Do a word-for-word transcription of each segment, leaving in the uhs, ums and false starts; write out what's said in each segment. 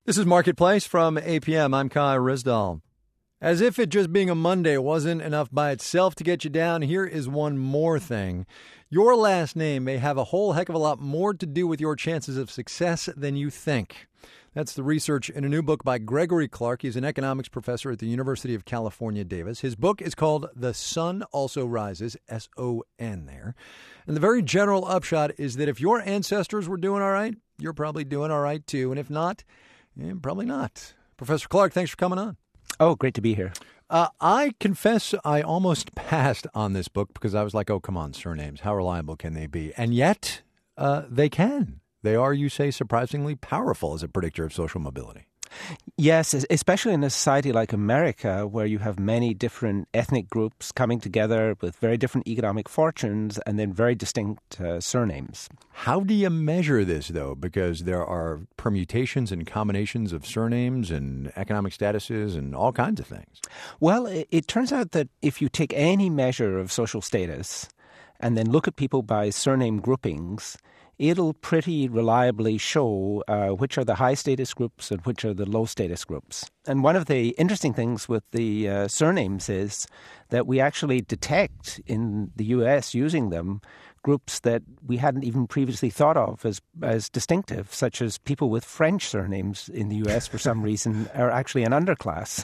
This is Marketplace from A P M. I'm Kai Ryssdal. As if it just being a Monday wasn't enough by itself to get you down, here is one more thing. Your last name may have a whole heck of a lot more to do with your chances of success than you think. That's the research in a new book by Gregory Clark. He's an economics professor at the University of California, Davis. His book is called The Sun Also Rises, S O N there. And the very general upshot is that if your ancestors were doing all right, you're probably doing all right too. And if not, eh, probably not. Professor Clark, thanks for coming on. Oh, great to be here. Uh, I confess I almost passed on this book because I was like, oh, come on, surnames. How reliable can they be? And yet uh, they can. They are, you say, surprisingly powerful as a predictor of social mobility. Yes, especially in a society like America, where you have many different ethnic groups coming together with very different economic fortunes and then very distinct uh, surnames. How do you measure this, though? Because there are permutations and combinations of surnames and economic statuses and all kinds of things. Well, it, it turns out that if you take any measure of social status and then look at people by surname groupings, it'll pretty reliably show uh, which are the high-status groups and which are the low-status groups. And one of the interesting things with the uh, surnames is that we actually detect in the U S using them groups that we hadn't even previously thought of as as distinctive, such as people with French surnames in the U S for some reason are actually an underclass.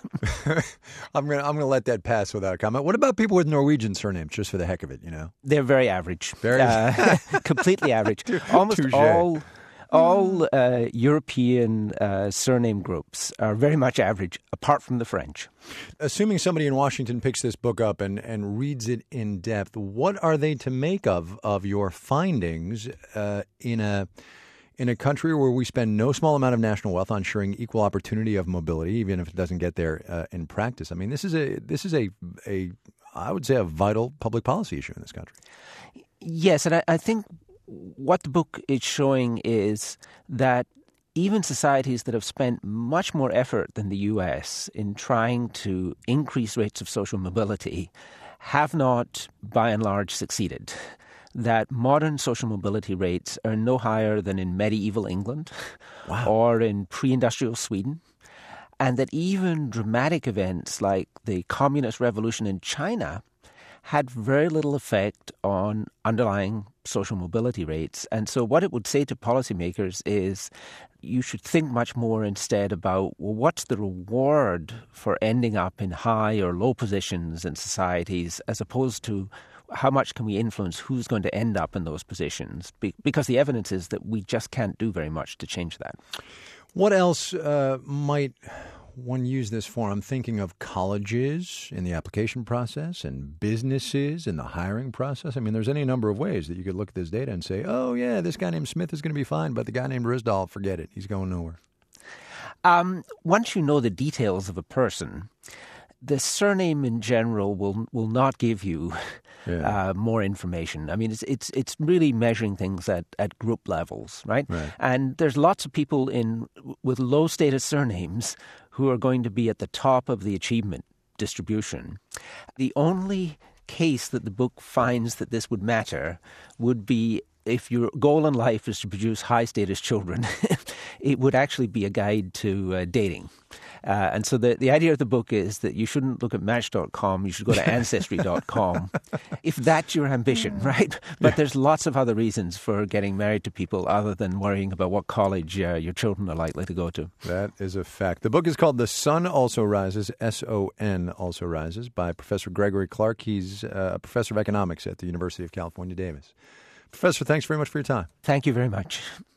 I'm gonna I'm gonna let that pass without comment. What about people with Norwegian surnames, just for the heck of it? You know, they're very average, very uh, completely average. Almost Touché. all. All uh, European uh, surname groups are very much average, apart from the French. Assuming somebody in Washington picks this book up and, and reads it in depth, what are they to make of of your findings uh, in a in a country where we spend no small amount of national wealth on ensuring equal opportunity of mobility, even if it doesn't get there uh, in practice? I mean, this is a this is a a I would say a vital public policy issue in this country. Yes, and I, I think what the book is showing is that even societies that have spent much more effort than the U S in trying to increase rates of social mobility have not, by and large, succeeded. That modern social mobility rates are no higher than in medieval England Wow. or in pre-industrial Sweden, and that even dramatic events like the Communist Revolution in China had very little effect on underlying social mobility rates. And so what it would say to policymakers is you should think much more instead about, well, what's the reward for ending up in high or low positions in societies, as opposed to how much can we influence who's going to end up in those positions? Be- because the evidence is that we just can't do very much to change that. What else uh, might one use this for? I'm thinking of colleges in the application process and businesses in the hiring process. I mean, there's any number of ways that you could look at this data and say, oh, yeah, this guy named Smith is going to be fine, but the guy named Ryssdal, forget it. He's going nowhere. Um, once you know the details of a person, the surname in general will will not give you yeah. uh, more information. I mean, it's it's it's really measuring things at, at group levels, right? right? And there's lots of people in with low status surnames who are going to be at the top of the achievement distribution. The only case that the book finds that this would matter would be if your goal in life is to produce high-status children. It would actually be a guide to uh, dating. Uh, and so the, the idea of the book is that you shouldn't look at Match dot com, you should go to Ancestry dot com, if that's your ambition, right? But yeah. There's lots of other reasons for getting married to people other than worrying about what college uh, your children are likely to go to. That is a fact. The book is called The Sun Also Rises, S O N Also Rises, by Professor Gregory Clark. He's uh, a professor of economics at the University of California, Davis. Professor, thanks very much for your time. Thank you very much.